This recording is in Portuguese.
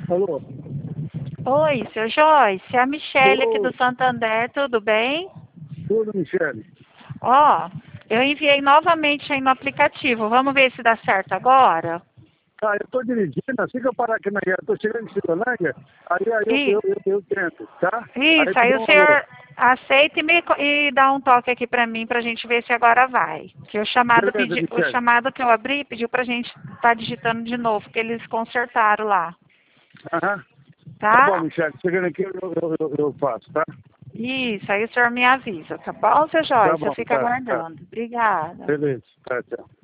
Alô? Oi, seu Joyce, é a Michelle aqui Ô, do Santander, tudo bem? tudo, Michele. Ó, eu enviei novamente aí no aplicativo, vamos ver se dá certo agora? Ah, eu tô dirigindo, assim que eu parar aqui na guerra, tô chegando em Chilolândia, aí Isso, eu tento, tá? Aí eu isso, te aí dou o um alô. senhor aceita e dá um toque aqui pra mim, pra gente ver se agora vai. Que Beleza, o Michele. chamado que eu abri pediu pra gente estar digitando de novo, que eles consertaram lá, Aham. Tá bom, tá? Michele, chegando aqui eu faço, tá? Isso, aí o senhor me avisa, tá bom, seu Tá Joyce? Eu bom, fico tá. aguardando. Obrigada. Beleza, tá, tchau.